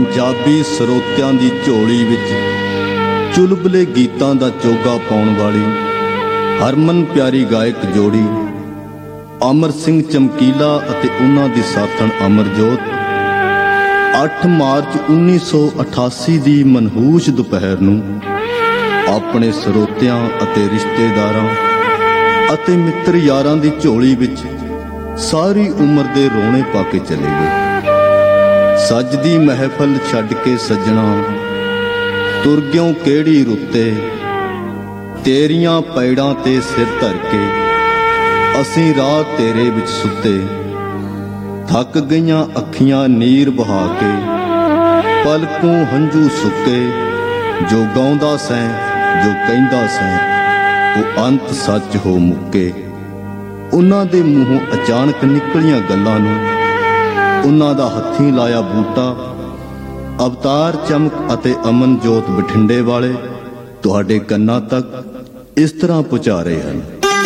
पंजाबी ਸਰੋਤਿਆਂ ਦੀ ਝੋਲੀ ਵਿੱਚ ਚੁਲਬਲੇ ਗੀਤਾਂ ਦਾ ਚੋਗਾ ਪਾਉਣ ਵਾਲੀ ਹਰਮਨ ਪਿਆਰੀ ਗਾਇਕ ਜੋੜੀ ਅਮਰ ਸਿੰਘ ਚਮਕੀਲਾ ਅਤੇ ਉਹਨਾਂ ਦੀ ਸਾਥਣ ਅਮਰਜੋਤ 8 ਮਾਰਚ 1988 ਦੀ ਮਨਹੂਸ ਦੁਪਹਿਰ ਨੂੰ ਆਪਣੇ ਸਰੋਤਿਆਂ ਅਤੇ ਰਿਸ਼ਤੇਦਾਰਾਂ ਅਤੇ ਮਿੱਤਰ ਯਾਰਾਂ ਦੀ ਝੋਲੀ ਵਿੱਚ ਸਾਰੀ ਉਮਰ ਦੇ ਰੋਣੇ ਪਾ ਕੇ ਚਲੇ ਗਏ। ਸੱਜਦੀ ਮਹਿਫਲ ਛੱਡ ਕੇ ਸੱਜਣਾ ਤੁਰ ਗਿਓ ਕਿਹੜੀ ਰੁੱਤੇ, ਤੇਰੀਆਂ ਪੈੜਾਂ ਤੇ ਸਿਰ ਧਰ ਕੇ ਅਸੀਂ ਰਾਤ ਤੇਰੇ ਵਿੱਚ ਸੁੱਤੇ। ਥੱਕ ਗਈਆਂ ਅੱਖੀਆਂ ਨੀਰ ਬਹਾ ਕੇ ਪਲਕੋਂ ਹੰਝੂ ਸੁੱਕੇ। ਜੋ ਗਾਉਂਦਾ ਸੈਂ ਜੋ ਕਹਿੰਦਾ ਸੈਂ ਉਹ ਅੰਤ ਸੱਚ ਹੋ ਮੁੱਕੇ। ਉਹਨਾਂ ਦੇ ਮੂੰਹੋਂ ਅਚਾਨਕ ਨਿਕਲੀਆਂ ਗੱਲਾਂ ਨੂੰ ਉਹਨਾਂ ਦਾ ਹੱਥੀਂ ਲਾਇਆ ਬੂਟਾ ਅਵਤਾਰ ਚਮਕ ਅਤੇ ਅਮਨਜੋਤ ਬਠਿੰਡੇ ਵਾਲੇ ਤੁਹਾਡੇ ਕੰਨਾਂ ਤੱਕ ਇਸ ਤਰ੍ਹਾਂ ਪਹੁੰਚਾ ਰਹੇ ਹਨ।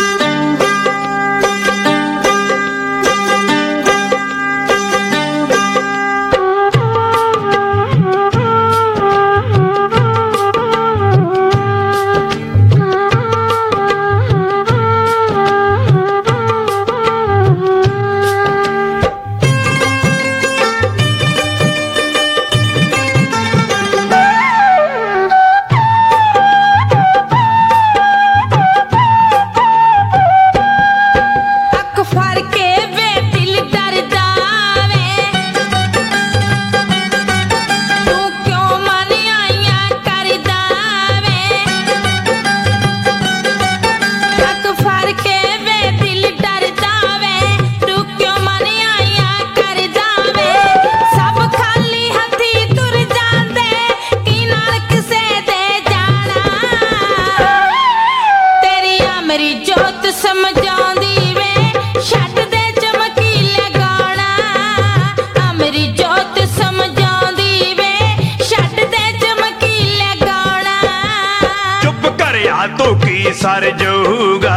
सर जाऊगा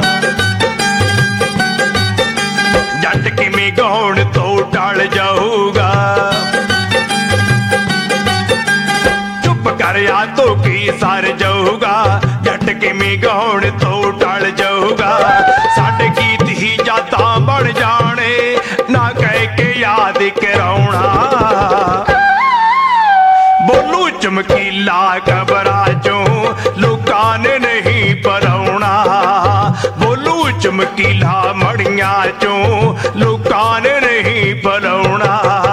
जट किवें गाउण तो टल जाऊगा। चुप कर या तो की सर जाऊगा जट किवें गाउण तो टल जाऊगा। साडे गीत ही जातां बन जाने ना कह के याद कराउणा। बोलू चमकीला कबरा चों लोकां ने नहीं पराउणा। बोलू चमकीला मड़ियां चों लोकां ने नहीं पराउणा।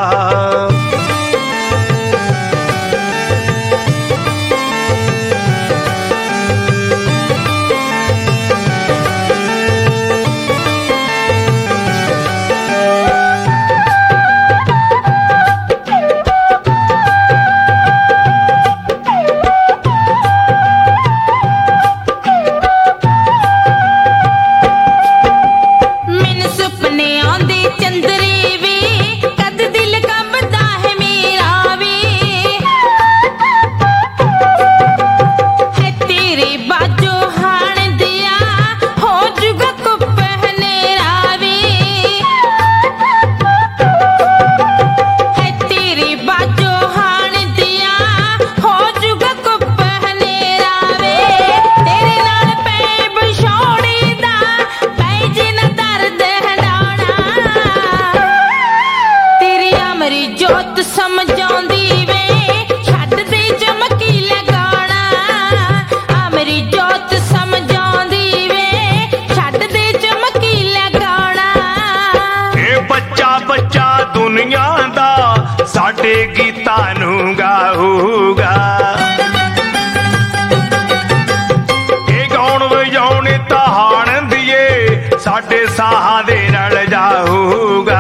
साडे गीतां नूं गाऊगा ए गाउण वजाउण तहाण दिए साडे साहां दे नाल जाऊगा।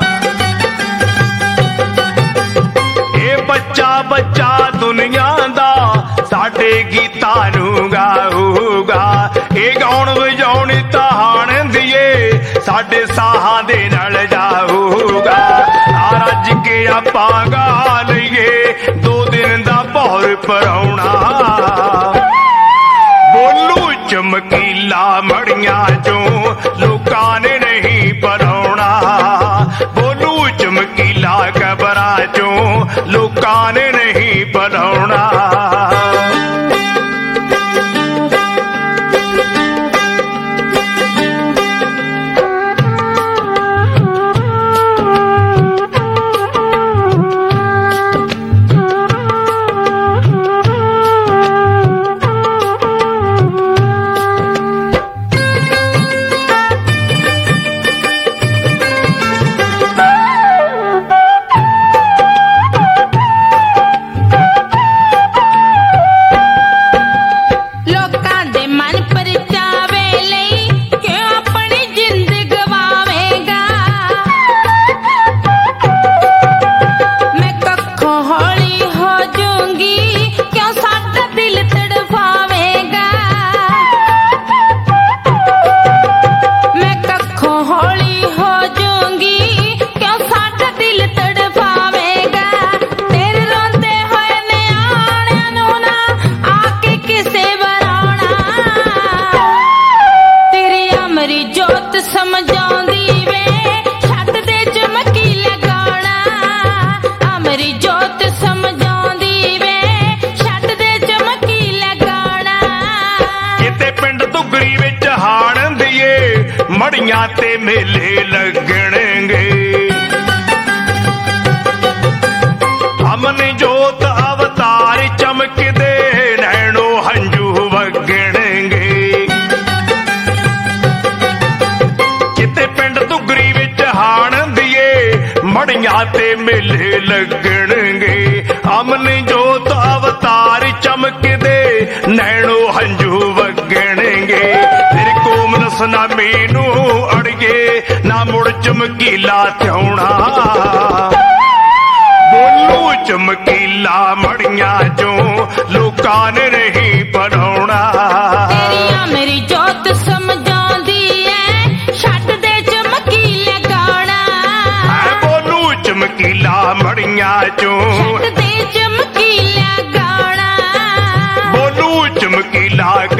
ए बच्चा बच्चा दुनिया दा साडे गीतां नूं गाऊगा। ए गाउण वजाउण तहाण दिए साडे साहां दे नाल जाऊगा। रज के आपां गा लईए 2 दिन दा भौर पराउणा। बोलू चमकीला मड़ियां चों लोकां ने नहीं पराउणा। बोलू चमकीला कबरां चों लोकां ने नहीं बुलाउणा। मड़ियां ते मेले लगणगे अमन जोत अवतार चमकदे नैनो हंजू वगणगे। किते पिंड दुगरी विच हाण दिए मड़ियां ते मेले लगणगे अमन जोत अवतार चमकदे नैनो हंजू वगणगे। ना मैनू अड़गे ना मुड़ चमकीला थ्योणा बोलू चमकीला मड़ियां चों लोकां ने नहीं बुलाउणा। तेरिया मेरी जोत समझाउंदी ऐ छड्ड दे चमकीला गाना बोलू चमकीला मड़ियां चों छड्ड दे चमकीला गाना बोलू चमकीला